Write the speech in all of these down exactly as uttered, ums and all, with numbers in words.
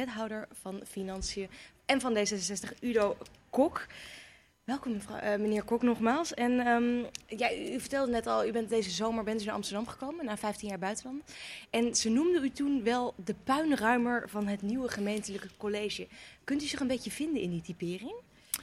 wethouder van Financiën en van D zesenzestig, Udo Kok. Welkom mevrouw, uh, meneer Kok nogmaals. En um, ja, u, u vertelde net al, u bent deze zomer bent u naar Amsterdam gekomen, na vijftien jaar buitenland. En ze noemde u toen wel de puinruimer van het nieuwe gemeentelijke college. Kunt u zich een beetje vinden in die typering?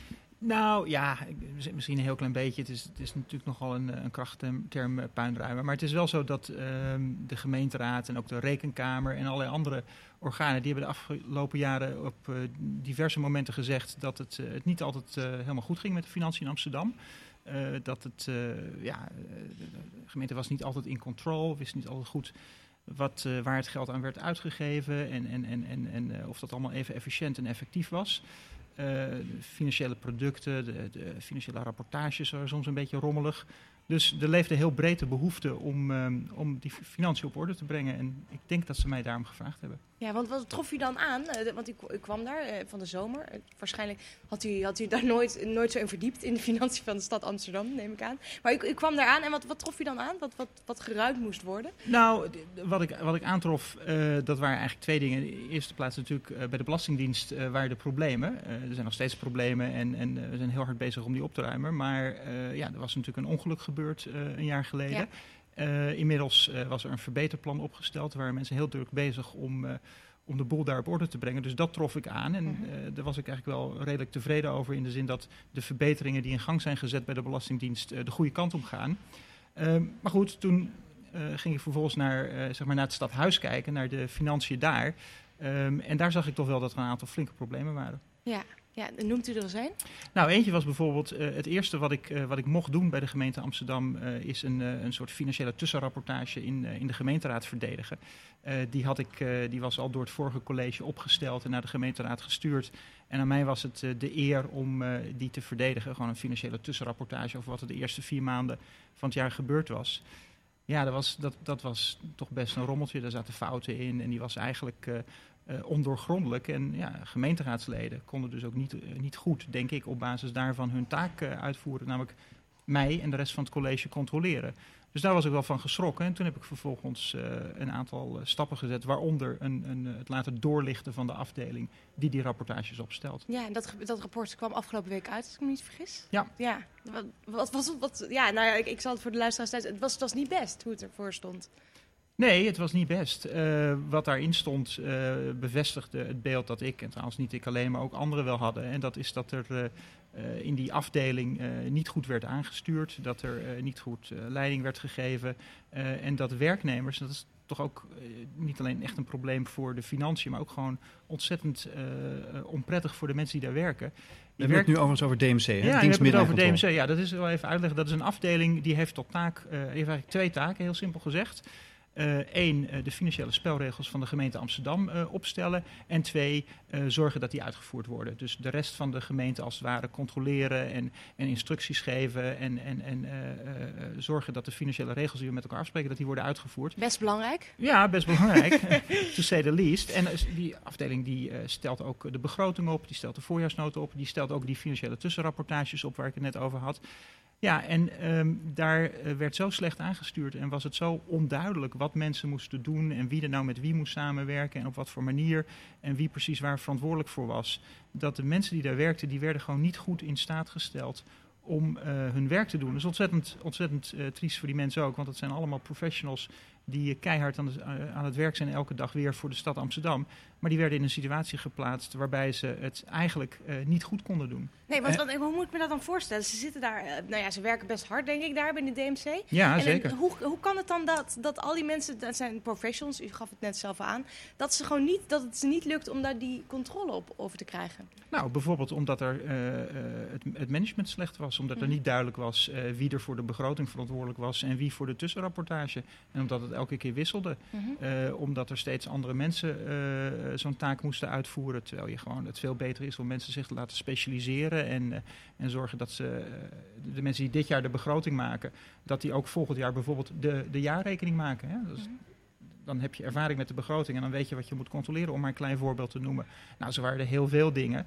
Nou ja, misschien een heel klein beetje. Het is, het is natuurlijk nogal een, een krachtterm, term, puinruimer. Maar het is wel zo dat uh, de gemeenteraad en ook de rekenkamer en allerlei andere organen, die hebben de afgelopen jaren op uh, diverse momenten gezegd dat het, uh, het niet altijd uh, helemaal goed ging met de financiën in Amsterdam. Uh, dat het, uh, ja, de gemeente was niet altijd in control, wist niet altijd goed wat, uh, waar het geld aan werd uitgegeven en, en, en, en, en uh, of dat allemaal even efficiënt en effectief was. Uh, de financiële producten, de, de financiële rapportages waren soms een beetje rommelig. Dus er leefde heel breed de behoefte om, um, om die financiën op orde te brengen. En ik denk dat ze mij daarom gevraagd hebben. Ja, want wat trof u dan aan? Uh, want u, u kwam daar uh, van de zomer. Uh, waarschijnlijk had u, had u daar nooit, nooit zo in verdiept in de financiën van de stad Amsterdam, neem ik aan. Maar u, u kwam daar aan en wat, wat trof u dan aan? Wat, wat, wat geruimd moest worden? Nou, wat ik, wat ik aantrof, uh, dat waren eigenlijk twee dingen. In de eerste plaats natuurlijk uh, bij de Belastingdienst uh, waren de problemen. Uh, er zijn nog steeds problemen en, en uh, we zijn heel hard bezig om die op te ruimen. Maar uh, ja, er was natuurlijk een ongeluk gebeurd uh, een jaar geleden. Ja. Uh, inmiddels uh, was er een verbeterplan opgesteld. Waar mensen heel druk bezig om, uh, om de boel daar op orde te brengen. Dus dat trof ik aan. En uh, daar was ik eigenlijk wel redelijk tevreden over. In de zin dat de verbeteringen die in gang zijn gezet bij de Belastingdienst uh, de goede kant op gaan. Uh, maar goed, toen uh, ging ik vervolgens naar, uh, zeg maar naar het stadhuis kijken. Naar de financiën daar. Um, en daar zag ik toch wel dat er een aantal flinke problemen waren. Ja. Ja, noemt u er eens een? Nou, eentje was bijvoorbeeld uh, het eerste wat ik, uh, wat ik mocht doen bij de gemeente Amsterdam uh, is een, uh, een soort financiële tussenrapportage in, uh, in de gemeenteraad verdedigen. Uh, die, had ik, uh, die was al door het vorige college opgesteld en naar de gemeenteraad gestuurd. En aan mij was het uh, de eer om uh, die te verdedigen. Gewoon een financiële tussenrapportage over wat er de eerste vier maanden van het jaar gebeurd was. Ja, dat was, dat, dat was toch best een rommeltje. Daar zaten fouten in en die was eigenlijk uh, uh, ondoorgrondelijk. En ja, gemeenteraadsleden konden dus ook niet, uh, niet goed, denk ik, op basis daarvan hun taak uh, uitvoeren. Namelijk mij en de rest van het college controleren. Dus daar was ik wel van geschrokken. En toen heb ik vervolgens uh, een aantal uh, stappen gezet, waaronder een, een, uh, het laten doorlichten van de afdeling die die rapportages opstelt. Ja, en dat, dat rapport kwam afgelopen week uit, als ik me niet vergis. Ja. Ja, wat, wat was het? Wat, ja, nou ja, ik, ik zal het voor de luisteraars thuis. Het was, het was niet best hoe het ervoor stond. Nee, het was niet best. Uh, wat daarin stond uh, bevestigde het beeld dat ik, en trouwens niet ik alleen, maar ook anderen wel hadden. En dat is dat er uh, uh, in die afdeling uh, niet goed werd aangestuurd, dat er uh, niet goed uh, leiding werd gegeven. Uh, en dat werknemers, dat is toch ook uh, niet alleen echt een probleem voor de financiën, maar ook gewoon ontzettend uh, uh, onprettig voor de mensen die daar werken. We hebben werk... het nu overigens over D M C, hè? Ja, we hebben het over D M C. Ja, dat is wel even uitleggen. Dat is een afdeling die heeft tot taak, uh, heeft eigenlijk twee taken, heel simpel gezegd. Eén, uh, uh, de financiële spelregels van de gemeente Amsterdam uh, opstellen. En twee, uh, zorgen dat die uitgevoerd worden. Dus de rest van de gemeente als het ware controleren en, en instructies geven. En, en, en uh, uh, zorgen dat de financiële regels die we met elkaar afspreken, dat die worden uitgevoerd. Best belangrijk. Ja, best belangrijk. To say the least. En uh, die afdeling die uh, stelt ook de begroting op, die stelt de voorjaarsnota op, die stelt ook die financiële tussenrapportages op waar ik het net over had. Ja, en um, daar uh, werd zo slecht aangestuurd en was het zo onduidelijk wat mensen moesten doen en wie er nou met wie moest samenwerken en op wat voor manier en wie precies waar verantwoordelijk voor was. Dat de mensen die daar werkten, die werden gewoon niet goed in staat gesteld om uh, hun werk te doen. Dat is ontzettend, ontzettend uh, triest voor die mensen ook, want het zijn allemaal professionals die uh, keihard aan, de, uh, aan het werk zijn elke dag weer voor de stad Amsterdam. Maar die werden in een situatie geplaatst waarbij ze het eigenlijk uh, niet goed konden doen. Nee, want wat, hoe moet ik me dat dan voorstellen? Ze zitten daar, uh, nou ja, ze werken best hard, denk ik, daar binnen de D M C. Ja, en, zeker. En hoe, hoe kan het dan dat, dat al die mensen, dat zijn professionals, u gaf het net zelf aan, dat, ze gewoon niet, dat het ze niet lukt om daar die controle op over te krijgen? Nou, bijvoorbeeld omdat er uh, uh, het, het management slecht was, omdat er mm. niet duidelijk was uh, wie er voor de begroting verantwoordelijk was en wie voor de tussenrapportage. En omdat het elke keer wisselde. Mm-hmm. Uh, omdat er steeds andere mensen uh, zo'n taak moesten uitvoeren, terwijl je gewoon het veel beter is om mensen zich te laten specialiseren en, uh, en zorgen dat ze, uh, de mensen die dit jaar de begroting maken, dat die ook volgend jaar bijvoorbeeld de, de jaarrekening maken. Hè? Dus, mm-hmm. Dan heb je ervaring met de begroting en dan weet je wat je moet controleren, om maar een klein voorbeeld te noemen. Nou, zo waren er heel veel dingen.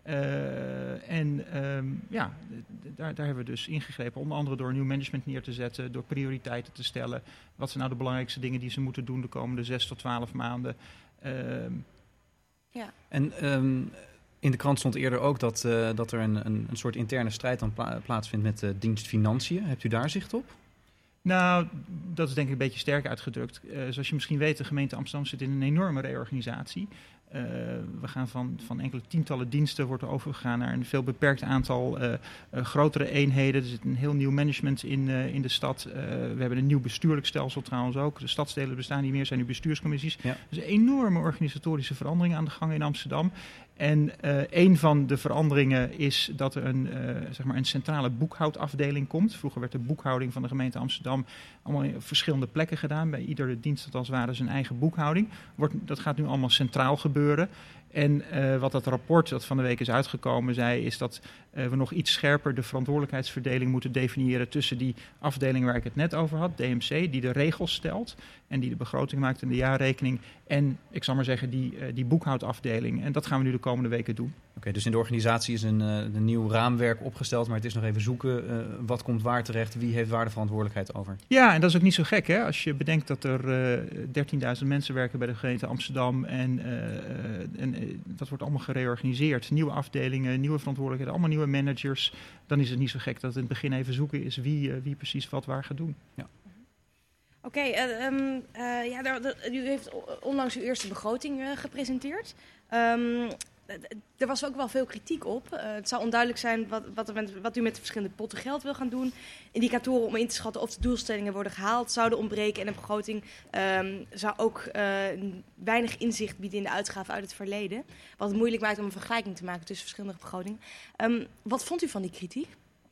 Uh, en um, ja, d- daar, daar hebben we dus ingegrepen, onder andere door een nieuw management neer te zetten, door prioriteiten te stellen. Wat zijn nou de belangrijkste dingen die ze moeten doen de komende zes tot twaalf maanden? Uh, Ja. En um, in de krant stond eerder ook dat, uh, dat er een, een, een soort interne strijd dan pla- plaatsvindt met de dienst Financiën. Hebt u daar zicht op? Nou, dat is denk ik een beetje sterk uitgedrukt. Uh, zoals je misschien weet, de gemeente Amsterdam zit in een enorme reorganisatie. Uh, we gaan van, van enkele tientallen diensten wordt er overgegaan naar een veel beperkt aantal uh, uh, grotere eenheden. Er zit een heel nieuw management in, uh, in de stad. Uh, we hebben een nieuw bestuurlijk stelsel trouwens ook. De stadsdelen bestaan niet meer, zijn nu bestuurscommissies. Ja. Dus enorme organisatorische veranderingen aan de gang in Amsterdam. En uh, een van de veranderingen is dat er een, uh, zeg maar een centrale boekhoudafdeling komt. Vroeger werd de boekhouding van de gemeente Amsterdam allemaal in verschillende plekken gedaan. Bij iedere dienst had als het ware zijn eigen boekhouding. Wordt, dat gaat nu allemaal centraal gebeuren. En uh, wat dat rapport dat van de week is uitgekomen zei, is dat uh, we nog iets scherper de verantwoordelijkheidsverdeling moeten definiëren tussen die afdeling waar ik het net over had, D M C, die de regels stelt en die de begroting maakt en de jaarrekening, en ik zal maar zeggen die, uh, die boekhoudafdeling. En dat gaan we nu de komende weken doen. Oké, okay, dus in de organisatie is een, uh, een nieuw raamwerk opgesteld, maar het is nog even zoeken uh, wat komt waar terecht, wie heeft waar de verantwoordelijkheid over. Ja, en dat is ook niet zo gek, hè? Als je bedenkt dat er uh, dertienduizend mensen werken bij de gemeente Amsterdam en, uh, en uh, dat wordt allemaal gereorganiseerd. Nieuwe afdelingen, nieuwe verantwoordelijkheden, allemaal nieuwe managers. Dan is het niet zo gek dat het in het begin even zoeken is wie, uh, wie precies wat waar gaat doen. Ja. Oké, okay, uh, um, uh, ja, daar, daar, u heeft onlangs uw eerste begroting uh, gepresenteerd. Um, Er was ook wel veel kritiek op. Uh, het zou onduidelijk zijn wat, wat, wat u met de verschillende potten geld wil gaan doen. Indicatoren om in te schatten of de doelstellingen worden gehaald zouden ontbreken. En de begroting um, zou ook uh, weinig inzicht bieden in de uitgaven uit het verleden. Wat het moeilijk maakt om een vergelijking te maken tussen verschillende begrotingen. Um, wat vond u van die kritiek?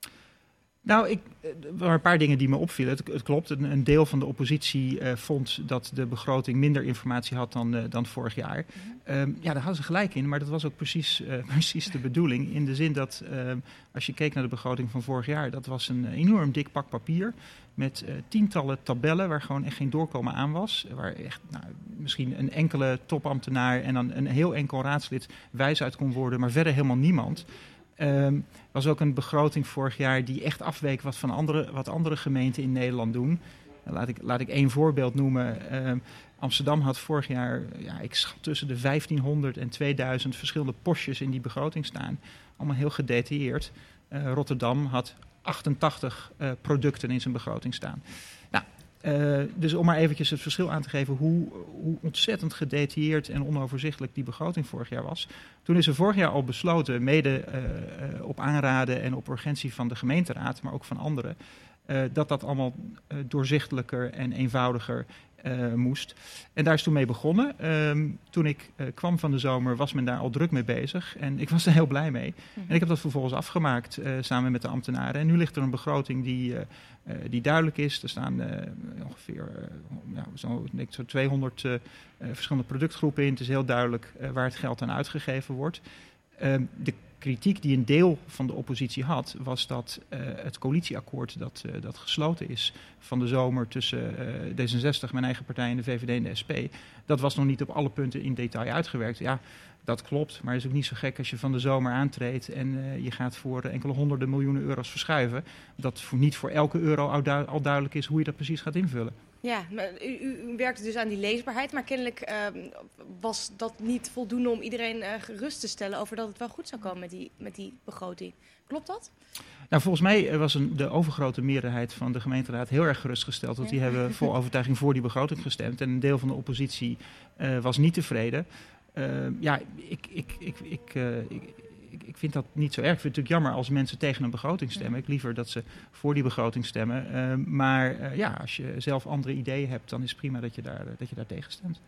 Nou, ik, er waren een paar dingen die me opvielen. Het, het klopt, een, een deel van de oppositie uh, vond dat de begroting minder informatie had dan, uh, dan vorig jaar. Mm-hmm. Um, ja, daar hadden ze gelijk in, maar dat was ook precies, uh, precies de bedoeling. In de zin dat, uh, als je keek naar de begroting van vorig jaar, dat was een enorm dik pak papier met uh, tientallen tabellen waar gewoon echt geen doorkomen aan was. Waar echt nou, misschien een enkele topambtenaar en dan een heel enkel raadslid wijs uit kon worden, maar verder helemaal niemand. Er um, was ook een begroting vorig jaar die echt afweek wat, van andere, wat andere gemeenten in Nederland doen. Laat ik, laat ik één voorbeeld noemen. Um, Amsterdam had vorig jaar, ja, ik schat tussen de vijftienhonderd en tweeduizend verschillende postjes in die begroting staan. Allemaal heel gedetailleerd. Uh, Rotterdam had achtentachtig uh, producten in zijn begroting staan. Nou, Uh, dus om maar eventjes het verschil aan te geven hoe, hoe ontzettend gedetailleerd en onoverzichtelijk die begroting vorig jaar was. Toen is er vorig jaar al besloten, mede uh, uh, op aanraden en op urgentie van de gemeenteraad, maar ook van anderen, uh, dat dat allemaal uh, doorzichtelijker en eenvoudiger uh, moest. En daar is toen mee begonnen. Um, toen ik uh, kwam van de zomer was men daar al druk mee bezig en ik was er heel blij mee. Mm-hmm. En ik heb dat vervolgens afgemaakt uh, samen met de ambtenaren. En nu ligt er een begroting die... Uh, Uh, die duidelijk is. Er staan uh, ongeveer uh, ja, zo, denk, zo tweehonderd uh, uh, verschillende productgroepen in. Het is heel duidelijk uh, waar het geld aan uitgegeven wordt. Uh, de kritiek die een deel van de oppositie had, was dat uh, het coalitieakkoord dat, uh, dat gesloten is van de zomer tussen uh, D zesenzestig, mijn eigen partij, en de V V D en de S P, dat was nog niet op alle punten in detail uitgewerkt. Ja, dat klopt, maar het is ook niet zo gek als je van de zomer aantreedt en uh, je gaat voor enkele honderden miljoenen euro's verschuiven. Dat voor, niet voor elke euro al, du- al duidelijk is hoe je dat precies gaat invullen. Ja, maar u, u werkte dus aan die leesbaarheid, maar kennelijk uh, was dat niet voldoende om iedereen uh, gerust te stellen over dat het wel goed zou komen met die, met die begroting. Klopt dat? Nou, volgens mij was een, de overgrote meerderheid van de gemeenteraad heel erg gerustgesteld. Want ja. Die hebben vol overtuiging voor die begroting gestemd. En een deel van de oppositie uh, was niet tevreden. Uh, ja, ik, ik, ik, ik, uh, ik, ik, ik vind dat niet zo erg. Ik vind het natuurlijk jammer als mensen tegen een begroting stemmen. Ik liever dat ze voor die begroting stemmen. Uh, maar uh, ja, als je zelf andere ideeën hebt, dan is het prima dat je daar, dat je daar tegen stemt.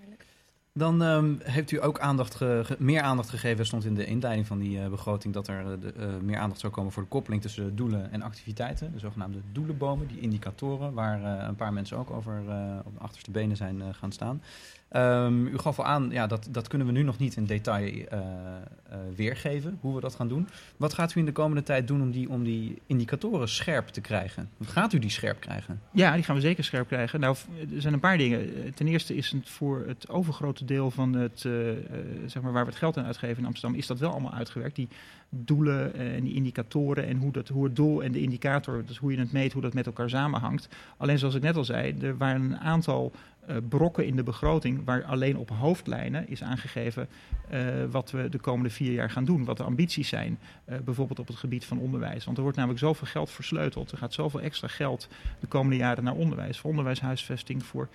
Dan um, heeft u ook aandacht ge, ge, meer aandacht gegeven, stond in de inleiding van die uh, begroting, dat er uh, de, uh, meer aandacht zou komen voor de koppeling tussen doelen en activiteiten. De zogenaamde doelenbomen, die indicatoren, waar uh, een paar mensen ook over uh, op de achterste benen zijn uh, gaan staan. Um, u gaf al aan, ja, dat, dat kunnen we nu nog niet in detail uh, uh, weergeven, hoe we dat gaan doen. Wat gaat u in de komende tijd doen om die, om die indicatoren scherp te krijgen? Gaat u die scherp krijgen? Ja, die gaan we zeker scherp krijgen. Nou, er zijn een paar dingen. Ten eerste is het voor het overgrote deel van het, uh, uh, zeg maar waar we het geld aan uitgeven in Amsterdam, is dat wel allemaal uitgewerkt. Die doelen uh, en die indicatoren en hoe, dat, hoe het doel en de indicator, dus hoe je het meet, hoe dat met elkaar samenhangt. Alleen zoals ik net al zei, er waren een aantal uh, brokken in de begroting begroting waar alleen op hoofdlijnen is aangegeven uh, wat we de komende vier jaar gaan doen, wat de ambities zijn, uh, bijvoorbeeld op het gebied van onderwijs. Want er wordt namelijk zoveel geld versleuteld. Er gaat zoveel extra geld de komende jaren naar onderwijs, voor onderwijshuisvesting, voor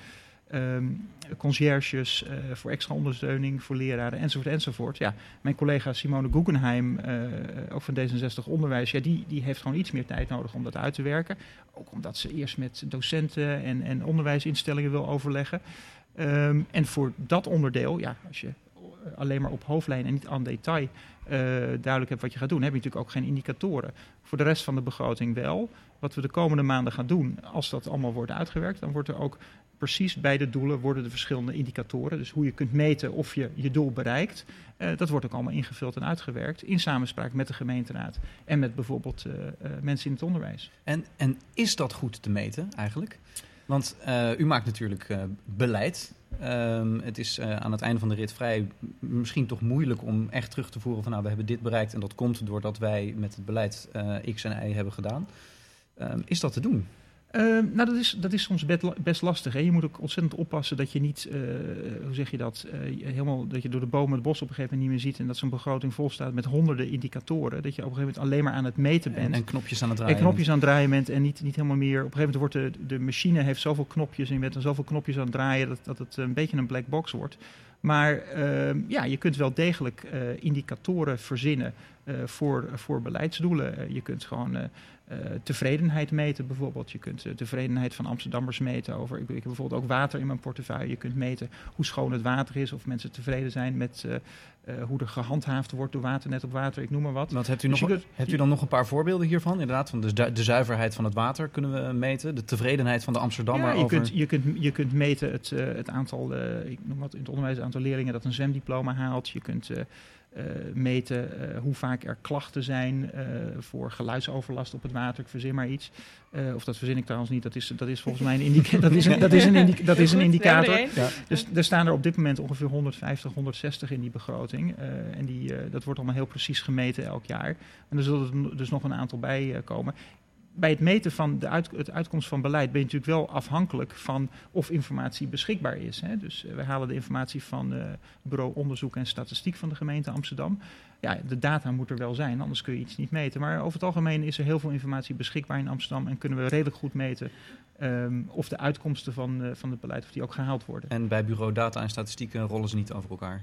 Um, conciërges, uh, voor extra ondersteuning, voor leraren, enzovoort, enzovoort. Ja, mijn collega Simone Guggenheim, uh, ook van D zesenzestig Onderwijs, ja, die, die heeft gewoon iets meer tijd nodig om dat uit te werken. Ook omdat ze eerst met docenten en, en onderwijsinstellingen wil overleggen. Um, en voor dat onderdeel, ja, als je alleen maar op hoofdlijn en niet aan detail uh, duidelijk hebt wat je gaat doen, heb je natuurlijk ook geen indicatoren. Voor de rest van de begroting wel. Wat we de komende maanden gaan doen, als dat allemaal wordt uitgewerkt, dan wordt er ook precies bij de doelen worden de verschillende indicatoren. Dus hoe je kunt meten of je je doel bereikt. Uh, dat wordt ook allemaal ingevuld en uitgewerkt. In samenspraak met de gemeenteraad. En met bijvoorbeeld uh, uh, mensen in het onderwijs. En, en is dat goed te meten eigenlijk? Want uh, u maakt natuurlijk uh, beleid. Um, het is uh, aan het einde van de rit vrij misschien toch moeilijk om echt terug te voeren van nou, we hebben dit bereikt en dat komt doordat wij met het beleid uh, X en Y hebben gedaan. Um, is dat te doen? Uh, nou, dat is, dat is soms best lastig. Hè? Je moet ook ontzettend oppassen dat je niet, uh, hoe zeg je dat, uh, helemaal dat je door de bomen het bos op een gegeven moment niet meer ziet en dat zo'n begroting vol staat met honderden indicatoren. Dat je op een gegeven moment alleen maar aan het meten bent. En, en knopjes aan het draaien. En knopjes aan het draaien bent en niet, niet helemaal meer. Op een gegeven moment wordt de, de machine heeft zoveel knopjes en je bent er zoveel knopjes aan het draaien dat, dat het een beetje een black box wordt. Maar uh, ja, je kunt wel degelijk uh, indicatoren verzinnen uh, voor, voor beleidsdoelen. Uh, je kunt gewoon uh, uh, tevredenheid meten bijvoorbeeld. Je kunt uh, tevredenheid van Amsterdammers meten over... Ik, ik heb bijvoorbeeld ook water in mijn portefeuille. Je kunt meten hoe schoon het water is, of mensen tevreden zijn met uh, uh, hoe er gehandhaafd wordt door Waternet op water, ik noem maar wat. Want hebt u, dus nog, kunt, hebt u dan nog een paar voorbeelden hiervan? Inderdaad, van de, de zuiverheid van het water kunnen we meten. De tevredenheid van de Amsterdammer ja, je over... Kunt, je, kunt, je kunt meten het, uh, het aantal, uh, ik noem wat, in het onderwijs het aantal leerlingen dat een zwemdiploma haalt. Je kunt uh, uh, meten uh, hoe vaak er klachten zijn uh, voor geluidsoverlast op het water. Ik verzin maar iets. Uh, of dat verzin ik trouwens niet. Dat is, dat is volgens mij een, indica- dat is een, dat is een, indica- dat is een indicator. Ja. Dus er staan er op dit moment ongeveer honderdvijftig, honderdzestig in die begroting. Uh, en die, uh, dat wordt allemaal heel precies gemeten elk jaar. En er zullen dus nog een aantal bij uh, komen. Bij het meten van de uit, het uitkomst van beleid ben je natuurlijk wel afhankelijk van of informatie beschikbaar is. Hè. Dus uh, we halen de informatie van uh, het Bureau Onderzoek en Statistiek van de gemeente Amsterdam. Ja, de data moet er wel zijn, anders kun je iets niet meten. Maar over het algemeen is er heel veel informatie beschikbaar in Amsterdam en kunnen we redelijk goed meten um, of de uitkomsten van, uh, van het beleid of die ook gehaald worden. En bij Bureau Data en Statistieken rollen ze niet over elkaar?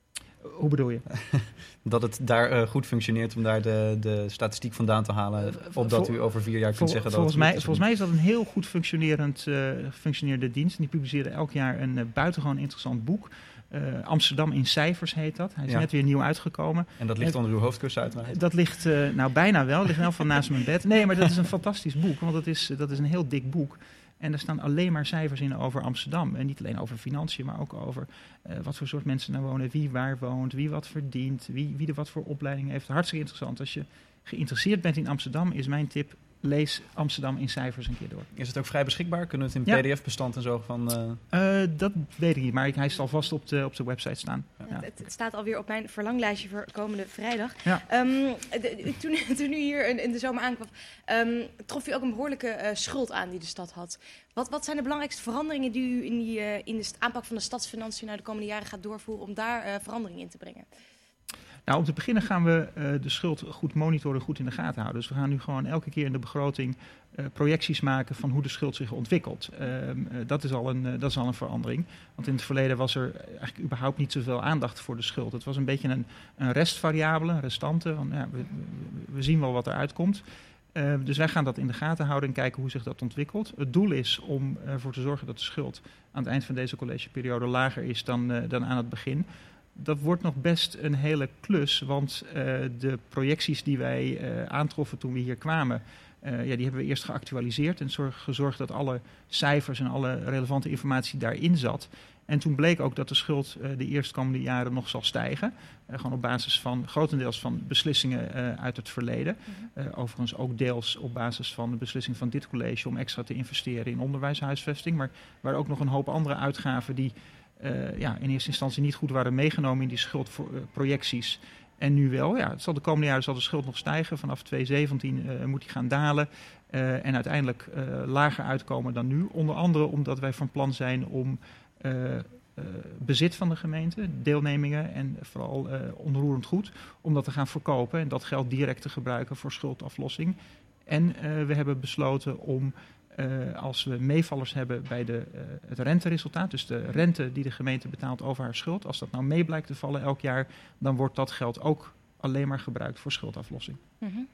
Hoe bedoel je? Dat het daar uh, goed functioneert om daar de, de statistiek vandaan te halen, uh, opdat u over vier jaar kunt vol, zeggen dat volgens het mij, is. Volgens mij is dat een heel goed functionerend, uh, functionerende dienst. Die publiceren elk jaar een uh, buitengewoon interessant boek. Uh, Amsterdam in cijfers heet dat. Hij is ja. net weer nieuw uitgekomen. En dat ligt en, onder uw hoofdkussen uiteraard? Dat ligt, uh, nou bijna wel, ligt wel van naast mijn bed. Nee, maar dat is een fantastisch boek, want dat is, dat is een heel dik boek. En er staan alleen maar cijfers in over Amsterdam. En niet alleen over financiën, maar ook over uh, wat voor soort mensen er wonen, wie waar woont, wie wat verdient, wie, wie er wat voor opleiding heeft. Hartstikke interessant. Als je geïnteresseerd bent in Amsterdam, is mijn tip: lees Amsterdam in cijfers een keer door. Is het ook vrij beschikbaar? Kunnen we het in ja. P D F-bestand en zo van... Uh... Uh, dat weet ik niet, maar hij zal vast op de, op de website staan. Ja. Ja. Het, het staat alweer op mijn verlanglijstje voor komende vrijdag. Ja. Um, de, toen, toen u hier in, in de zomer aankwam, um, trof u ook een behoorlijke uh, schuld aan die de stad had. Wat, wat zijn de belangrijkste veranderingen die u in, die, uh, in de aanpak van de stadsfinanciën naar de komende jaren gaat doorvoeren om daar uh, verandering in te brengen? Nou, om te beginnen gaan we uh, de schuld goed monitoren, goed in de gaten houden. Dus we gaan nu gewoon elke keer in de begroting uh, projecties maken van hoe de schuld zich ontwikkelt. Uh, uh, dat, is al een, uh, dat is al een verandering. Want in het verleden was er eigenlijk überhaupt niet zoveel aandacht voor de schuld. Het was een beetje een, een restvariabele, een restante. Van, ja, we, we, we zien wel wat eruit komt. Uh, dus wij gaan dat in de gaten houden en kijken hoe zich dat ontwikkelt. Het doel is om ervoor te zorgen dat de schuld aan het eind van deze collegeperiode lager is dan, uh, dan aan het begin. Dat wordt nog best een hele klus, want uh, de projecties die wij uh, aantroffen toen we hier kwamen, uh, ja, die hebben we eerst geactualiseerd en zorg, gezorgd dat alle cijfers en alle relevante informatie daarin zat. En toen bleek ook dat de schuld uh, de eerstkomende jaren nog zal stijgen. Uh, gewoon op basis van, grotendeels van beslissingen uh, uit het verleden. Uh, overigens ook deels op basis van de beslissing van dit college om extra te investeren in onderwijshuisvesting. Maar waar ook nog een hoop andere uitgaven die Uh, ja, in eerste instantie niet goed waren meegenomen in die schuldprojecties. En nu wel. Ja, het zal de komende jaren zal de schuld nog stijgen. Vanaf tweeduizend zeventien uh, moet die gaan dalen. Uh, en uiteindelijk uh, lager uitkomen dan nu. Onder andere omdat wij van plan zijn om uh, uh, bezit van de gemeente, deelnemingen en vooral uh, onroerend goed, om dat te gaan verkopen en dat geld direct te gebruiken voor schuldaflossing. En uh, we hebben besloten om, uh, als we meevallers hebben bij de, uh, het renteresultaat, dus de rente die de gemeente betaalt over haar schuld, als dat nou mee blijkt te vallen elk jaar, dan wordt dat geld ook alleen maar gebruikt voor schuldaflossing. Mm-hmm.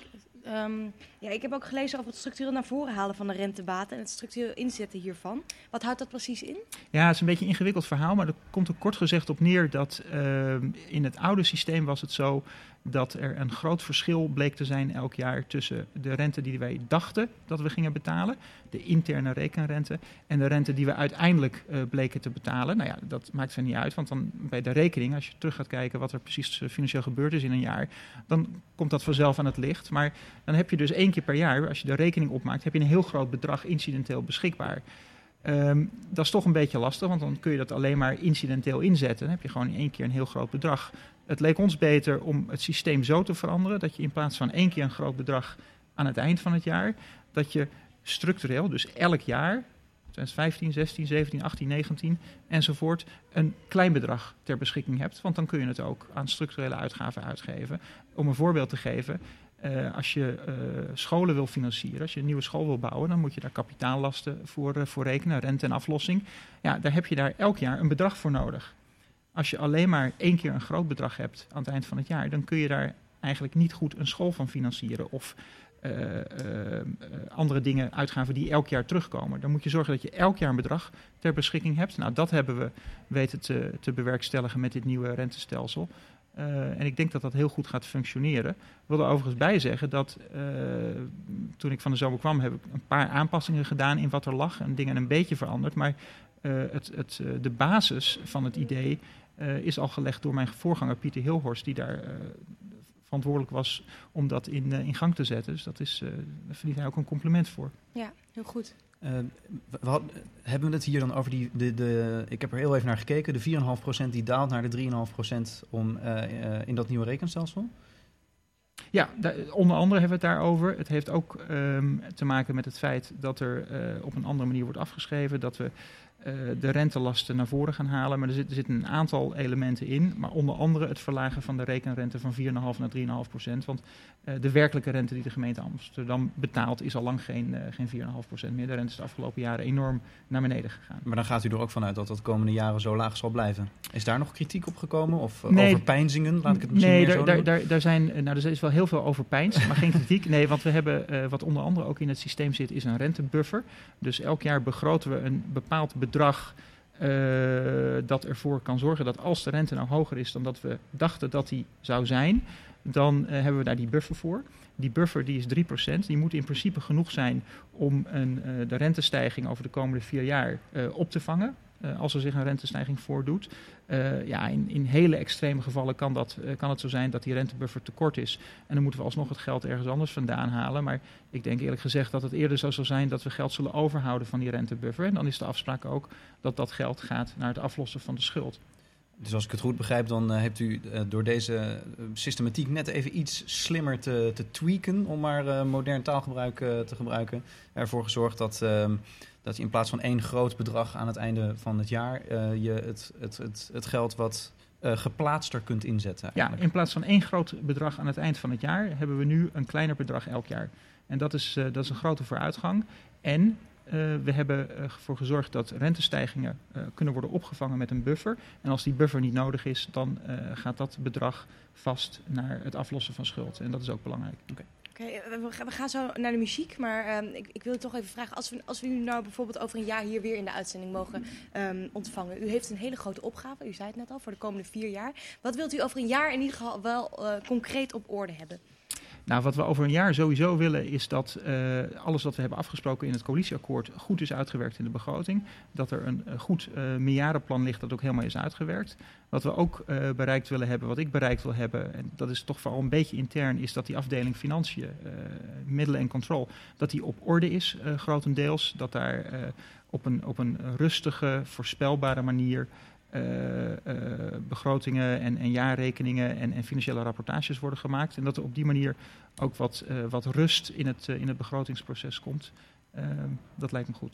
Um, ja, ik heb ook gelezen over het structureel naar voren halen van de rentebaten en het structureel inzetten hiervan. Wat houdt dat precies in? Ja, het is een beetje een ingewikkeld verhaal, maar er komt er kort gezegd op neer dat uh, in het oude systeem was het zo dat er een groot verschil bleek te zijn elk jaar tussen de rente die wij dachten dat we gingen betalen, de interne rekenrente, en de rente die we uiteindelijk uh, bleken te betalen. Nou ja, dat maakt er niet uit, want dan bij de rekening, als je terug gaat kijken wat er precies financieel gebeurd is in een jaar, dan komt dat vanzelf aan het licht. Maar dan heb je dus één keer per jaar, als je de rekening opmaakt, heb je een heel groot bedrag incidenteel beschikbaar. Um, dat is toch een beetje lastig, want dan kun je dat alleen maar incidenteel inzetten. Dan heb je gewoon in één keer een heel groot bedrag. Het leek ons beter om het systeem zo te veranderen dat je in plaats van één keer een groot bedrag aan het eind van het jaar, dat je structureel, dus elk jaar, twintig vijftien, zestien, zeventien, achttien, negentien enzovoort, een klein bedrag ter beschikking hebt. Want dan kun je het ook aan structurele uitgaven uitgeven. Om een voorbeeld te geven, Uh, als je uh, scholen wil financieren, als je een nieuwe school wil bouwen, dan moet je daar kapitaallasten voor, uh, voor rekenen, rente en aflossing. Ja, daar heb je daar elk jaar een bedrag voor nodig. Als je alleen maar één keer een groot bedrag hebt aan het eind van het jaar, dan kun je daar eigenlijk niet goed een school van financieren of uh, uh, uh, andere dingen, uitgaven die elk jaar terugkomen. Dan moet je zorgen dat je elk jaar een bedrag ter beschikking hebt. Nou, dat hebben we weten te, te bewerkstelligen met dit nieuwe rentestelsel. Uh, en ik denk dat dat heel goed gaat functioneren. Ik wil er overigens bij zeggen dat uh, toen ik van de zomer kwam, heb ik een paar aanpassingen gedaan in wat er lag en dingen een beetje veranderd. Maar uh, het, het, uh, de basis van het idee uh, is al gelegd door mijn voorganger Pieter Hilhorst, die daar uh, verantwoordelijk was om dat in, uh, in gang te zetten. Dus dat is, uh, daar verdient hij ook een compliment voor. Ja, heel goed. Uh, we had, hebben we het hier dan over die, de, de, ik heb er heel even naar gekeken, de vier komma vijf procent die daalt naar de drie komma vijf procent om, uh, uh, in dat nieuwe rekenstelsel? Ja, daar, onder andere hebben we het daarover. Het heeft ook um, te maken met het feit dat er uh, op een andere manier wordt afgeschreven, dat we uh, de rentelasten naar voren gaan halen. Maar er, zit, er zitten een aantal elementen in, maar onder andere het verlagen van de rekenrente van vier komma vijf naar drie komma vijf procent. Want uh, de werkelijke rente die de gemeente Amsterdam betaalt is al lang geen, uh, geen vier komma vijf procent meer. De rente is de afgelopen jaren enorm naar beneden gegaan. Maar dan gaat u er ook vanuit dat dat de komende jaren zo laag zal blijven. Is daar nog kritiek op gekomen? Of uh, nee, overpeinzingen? Laat ik het misschien nee, meer daar, zo daar, daar, daar zijn, nou, er is wel heel veel overpeinst, maar geen kritiek. Nee, want we hebben, uh, wat onder andere ook in het systeem zit, is een rentebuffer. Dus elk jaar begroten we een bepaald bedrag Uh, dat ervoor kan zorgen dat als de rente nou hoger is dan dat we dachten dat die zou zijn, dan uh, hebben we daar die buffer voor. Die buffer die is drie procent. Die moet in principe genoeg zijn om een, uh, de rentestijging over de komende vier jaar uh, op te vangen. Uh, als er zich een rentestijging voordoet. Uh, ja, in, in hele extreme gevallen kan, dat, uh, kan het zo zijn dat die rentebuffer tekort is. En dan moeten we alsnog het geld ergens anders vandaan halen. Maar ik denk eerlijk gezegd dat het eerder zo zal zijn dat we geld zullen overhouden van die rentebuffer. En dan is de afspraak ook dat dat geld gaat naar het aflossen van de schuld. Dus als ik het goed begrijp, dan uh, hebt u uh, door deze uh, systematiek net even iets slimmer te, te tweaken, om maar uh, modern taalgebruik uh, te gebruiken, ervoor gezorgd dat, uh, dat je in plaats van één groot bedrag aan het einde van het jaar uh, je het, het, het, het geld wat uh, geplaatster kunt inzetten. Eigenlijk. Ja, in plaats van één groot bedrag aan het eind van het jaar hebben we nu een kleiner bedrag elk jaar. En dat is, uh, dat is een grote vooruitgang. En Uh, we hebben ervoor gezorgd dat rentestijgingen uh, kunnen worden opgevangen met een buffer. En als die buffer niet nodig is, dan uh, gaat dat bedrag vast naar het aflossen van schuld. En dat is ook belangrijk. Okay. Okay, we gaan zo naar de muziek, maar um, ik, ik wil toch even vragen, als we, als we u nou bijvoorbeeld over een jaar hier weer in de uitzending mogen um, ontvangen. U heeft een hele grote opgave, u zei het net al, voor de komende vier jaar. Wat wilt u over een jaar in ieder geval wel uh, concreet op orde hebben? Nou, wat we over een jaar sowieso willen is dat uh, alles wat we hebben afgesproken in het coalitieakkoord goed is uitgewerkt in de begroting. Dat er een uh, goed uh, meerjarenplan ligt dat ook helemaal is uitgewerkt. Wat we ook uh, bereikt willen hebben, wat ik bereikt wil hebben, en dat is toch vooral een beetje intern, is dat die afdeling financiën, uh, middelen en controle, dat die op orde is uh, grotendeels. Dat daar uh, op, een, op een rustige, voorspelbare manier Uh, uh, begrotingen en, en jaarrekeningen en, en financiële rapportages worden gemaakt. En dat er op die manier ook wat, uh, wat rust in het, uh, in het begrotingsproces komt. Uh, dat lijkt me goed.